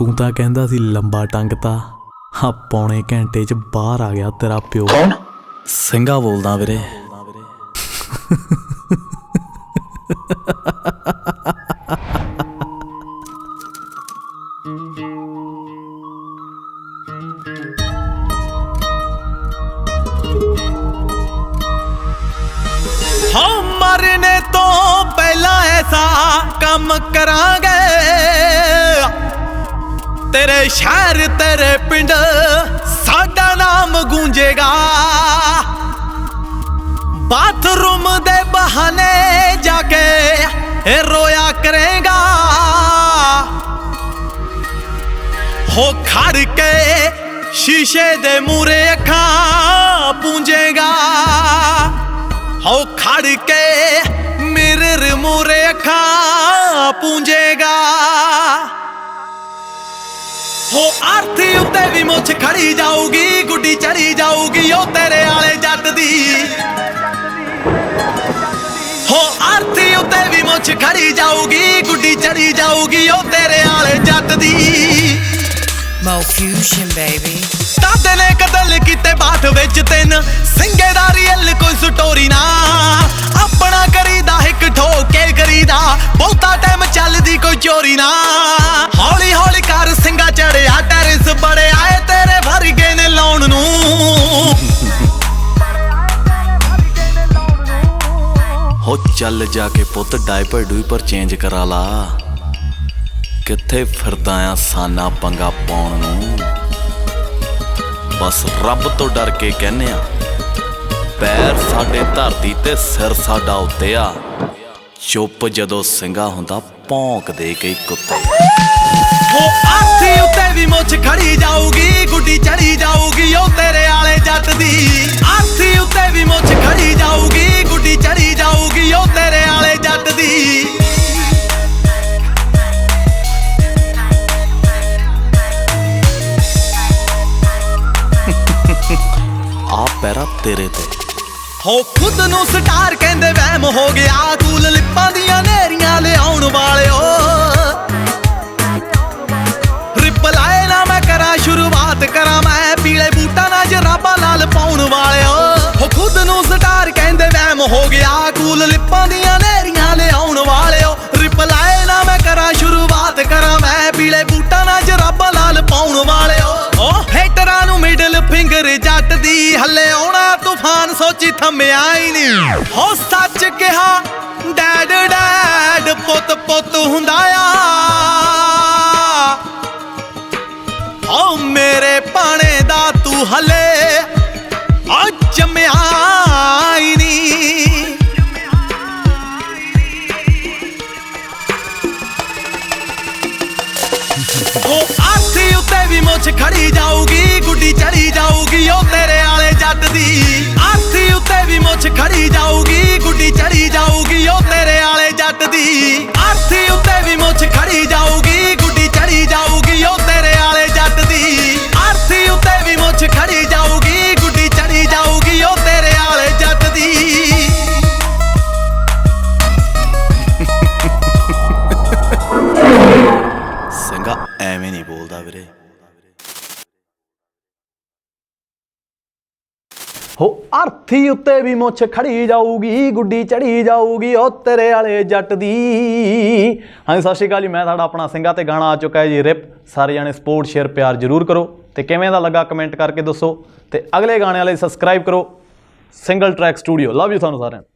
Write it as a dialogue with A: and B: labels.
A: तू तां कहंदा सी लंबा टंगता हाँ पौने घंटे च बाहर आ गया तेरा प्यो।
B: कौन?
A: ਸਿੰਘਾ बोलदा वीरे।
C: हम मरने तो पहला ऐसा काम करांगे, तेरे शहर तेरे पिंड साडा नाम गूंजेगा। बाथरूम दे बहाने जाके रोया करेगा, हो खड़ के शीशे दे मूरे अखां पूंजेगा। हो खड़ के मिरर मूरे अखां पूंजेगा। हो आरती उत्ते भी मुछ खड़ी जाऊगी, गुड्डी चढ़ी जाऊगी ओ तेरे आले जट दी। हो आरती उत्ते भी मुछ खड़ी जाऊगी, गुड्डी चढ़ी जाऊगी ओ तेरे आले जट दी।
D: Mo Fusion baby।
C: दादे ने कतल कीते बाठ विच तिन सिंगे दा रियल कोई स्टोरी ना। अपना करीदा हिक ठोके करीदा, बहुता टाइम चलदी कोई चोरी ना। हौली हौली कर सिंगा चढ़िया टेरिस बड़े आए तेरे वर्गे ने लाउण नूं।
A: हो चल जाके पुत डायपर डूपर चेंज करा ला, किथे फिरदा आ साना पंगा पाउण नूं। बस रब तो डर के कहने आ, पैर साडे धरती ते सिर साडा उत्ते आ। चुप जदों ਸਿੰਘਾ हुंदा भौंकदे कई कुत्ते।
C: हो आरती उत्ते भी मुछ खड़ी जाऊगी, गुड्डी चढ़ी जाऊगी ओ तेरे आले जट दी। आरती उत्ते भी मुछ खड़ी जाऊगी, गुड्डी चढ़ी जाऊगी ओ तेरे आले जट दी।
A: आ पैरा तेरे ते।
C: हो खुद नू स्टार कहंदे वहम हो गया, कूल लिप्पां दियां नेरियां लिआउण वालिओ। रिप्लाई ना मैं करा शुरुआत करा मैं, पीले बूटा ना जराबा लाल पाउण वालिओ। हो खुद नू स्टार कहंदे वहम हो गया, कूल लिप्पां दियां नेरियां लिआउण वालिओ। रिप्लाई ना मैं करा शुरुआत करा मैं, पीले बूटा ना जराबा लाल पाउण वालिओ। ओ हेटरां नू मिडल फिंगर जट दी, हले आउणा तूफान सोची थम्मिया ही नहीं। हो सच कहा डैड डैड पुत पुत हुंदा आ। ओ मेरे पाने दा तू हले जम्मिया ही नहीं। हो आरती उत्ते भी मुछ खड़ी जाऊगी, गुड्डी चढ़ी जाऊगी ओ तेरे आले जट दी। आरती उत्ते भी मुछ खड़ी जाऊगी, गुड्डी चढ़ी जाऊगी ओ तेरे आले जट दी। आरती उत्ते भी मुछ खड़ी जाऊगी, गुड्डी चढ़ी जाऊगी ओ तेरे आले जट दी। आरती उत्ते भी मुछ खड़ी जाऊगी, गुड्डी चढ़ी जाऊगी ओ तेरे आले जट दी।
A: ਸਿੰਘਾ ਐਵੇਂ ਨਹੀਂ ਬੋਲਦਾ ਵੀਰੇ।
C: हो आरती उत्ते भी मुछ खड़ी जाऊगी, गुड्डी चढ़ी जाऊगी ओ तेरे आले जट दी। हाँ सत श्री अकाल जी, मैं साडा अपना ਸਿੰਘਾ ते गाना आ चुका है जी रिप। सारे जाने सपोर्ट शेयर प्यार जरूर करो, तो किवें दा लगा कमेंट करके दसो, तो अगले गाने वाले सबसक्राइब करो single track studio. Love you सानू सारिਆਂ।